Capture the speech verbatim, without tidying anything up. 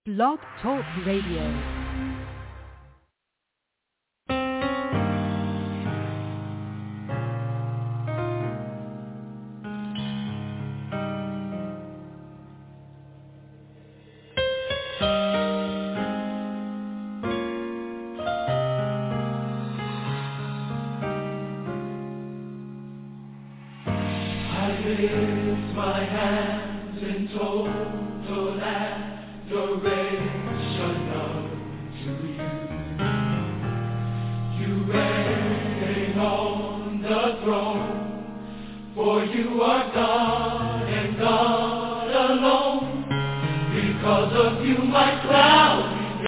Blog Talk Radio. Lift my hands in total adoration unto you. You reign on the throne, for you are God.